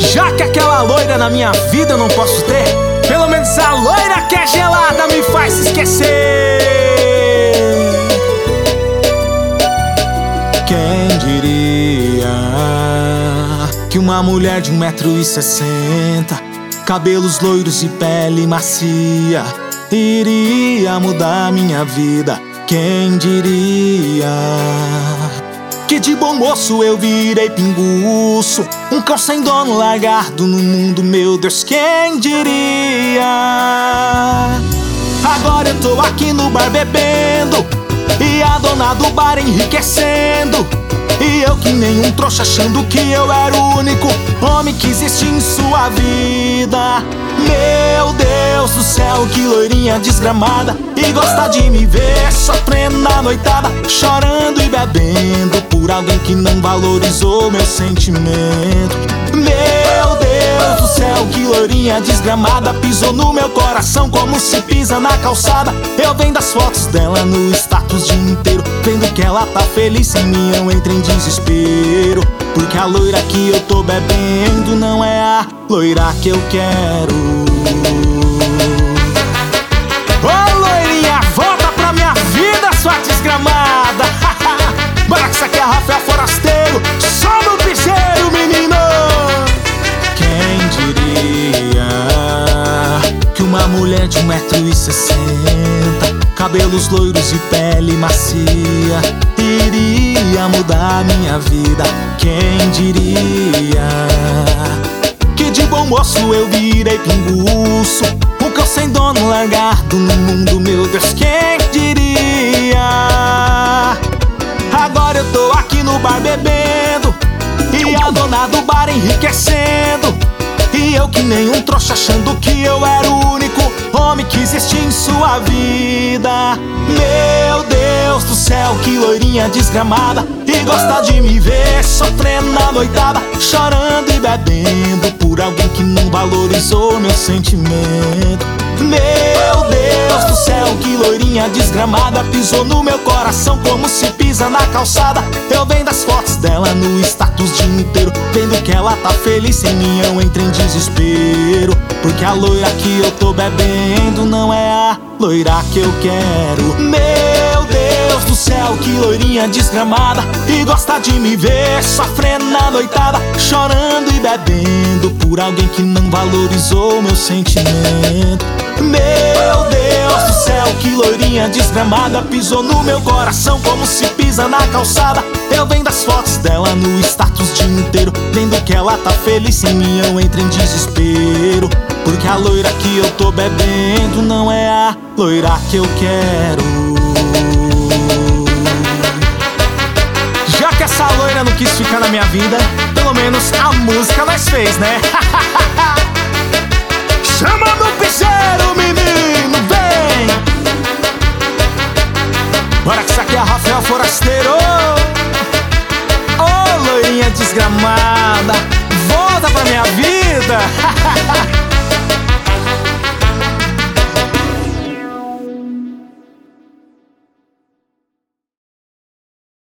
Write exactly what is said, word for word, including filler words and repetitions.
Já que aquela loira na minha vida eu não posso ter, pelo menos a loira que é gelada me faz se esquecer. Quem diria que uma mulher de um metro e sessenta, cabelos loiros e pele macia, iria mudar minha vida? Quem diria que de bom moço eu virei pinguço, um cão sem dono largado no mundo, meu Deus, quem diria? Agora eu tô aqui no bar bebendo e a dona do bar enriquecendo, e eu que nem um trouxa achando que eu era o único homem que existe em sua vida. Meu Deus do céu, que loirinha desgramada, e gosta de me ver sofrendo na noitada, chorando e bebendo por alguém que não valorizou meu sentimento. Meu Deus do céu, que loirinha desgramada, pisou no meu coração como se pisa na calçada. Eu vendo as fotos dela no status o dia inteiro, vendo que ela tá feliz sem mim eu entro em desespero, porque a loira que eu tô bebendo não é a loira que eu quero. Ô loirinha, volta pra minha vida, sua desgramada. Bora que isso aqui é Rafael Forasteiro, só no piseiro, menino. Quem diria que uma mulher de um metro e sessenta, cabelos loiros e pele macia, iria mudar minha vida? Quem diria que de bom moço eu virei pinguço, um cão sem dono largado no mundo, meu Deus, quem diria? Agora eu tô aqui no bar bebendo e a dona do bar enriquecendo, e eu que nem um trouxa achando que eu era o único homem que existe em sua vida. Meu Deus do céu, que loirinha desgramada, e gosta de me ver sofrendo na noitada, chorando e bebendo por alguém que não valorizou meu sentimento. Meu Deus do céu, que loirinha desgramada, pisou no meu coração como se pisa na calçada. Eu vendo as fotos dela no status o dia inteiro, vendo que ela tá feliz sem mim eu entro em desespero, porque a loira que eu tô bebendo não é a loira que eu quero. Meu Deus do céu, que loirinha desgramada, e gosta de me ver sofrendo na noitada, chorando e bebendo por alguém que não valorizou meu sentimento. Meu Deus do céu, que loirinha desgramada, pisou no meu coração como se pisa na calçada. Eu vendo as fotos dela no status o dia inteiro, vendo que ela tá feliz sem mim eu entro em desespero, porque a loira que eu tô bebendo não é a loira que eu quero. Já que essa loira não quis ficar na minha vida, pelo menos a música nós fez, né?